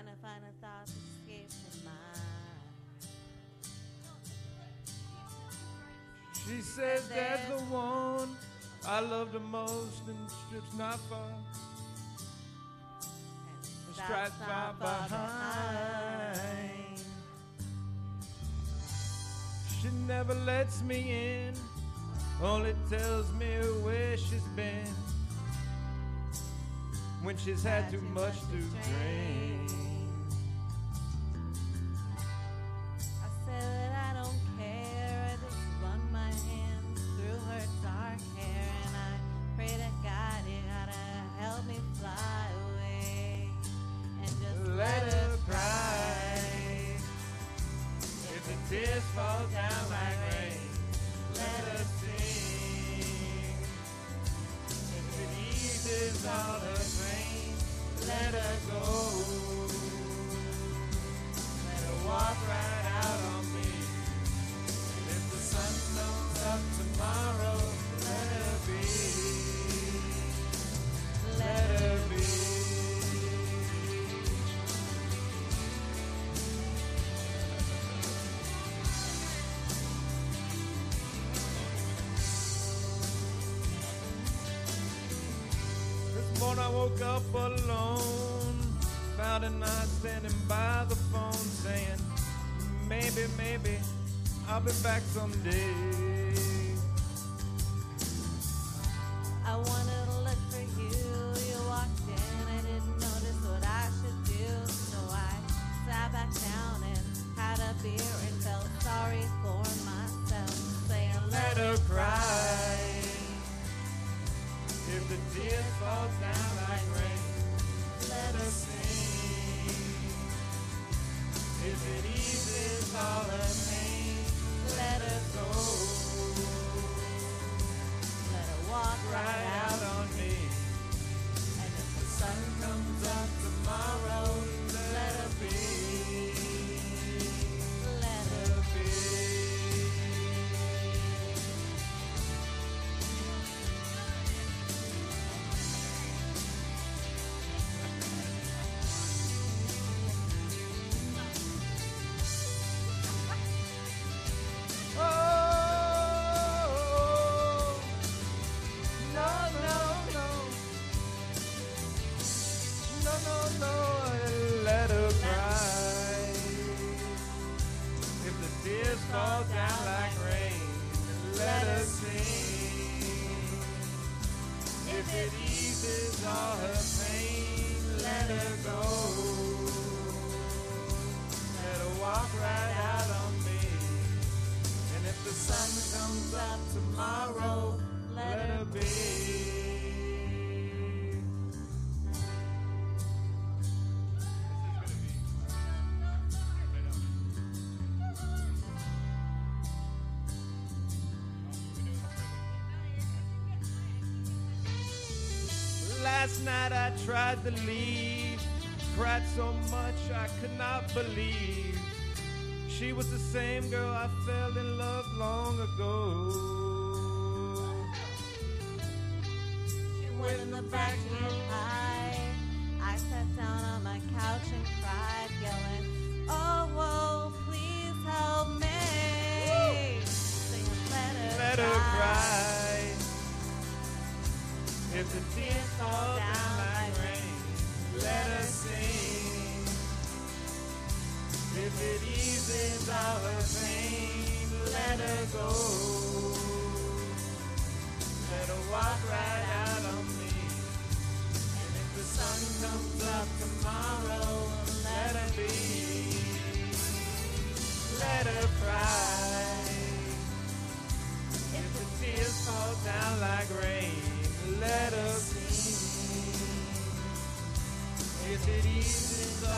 trying to find a thought to escape your mind. She says that's the one I love the most, and it's not far. It's right far behind. She never lets me in, only tells me where she's been when she's had too much to drink. I said that I don't care, I just run my hands through her dark hair, and I pray to God you gotta help me fly away and just Let her cry. If the tears fall down like rain, let her sing. If it eases all her pain, let her go. Let her walk right out on me. And if the sun comes up tomorrow, let her be. Let her be. This morning I woke up alone, found a night standing by the phone saying, maybe I'll be back someday. I wanted to look for you, you walked in, I didn't notice what I should do, so I sat back down and had a beer and felt sorry for myself, saying Let her cry. If the tears fall down like rain, let her sing. If it eases all her pain, let her go. let her walk Right out on me. and if the Sun comes up tomorrow, let her be. let her Let her be. Oh, no, let her cry. If the tears fall down like rain, let her sing. If it eases all her pain, let her go. Let her walk right out on me. And if the sun comes up tomorrow, let her be. Last night I tried to leave, cried so much I could not believe she was the same girl I fell in love long ago. She went in the back to get high. I sat down on my couch and cried, yelling, oh, whoa, please help me. Singing, Let her cry. If the tears fall down like rain, let her sing. If it eases all her pain, let her go. Let her walk right out on me. And if the sun comes up tomorrow, let her be. Let her cry. If the tears fall down like rain, let her sing. If it eases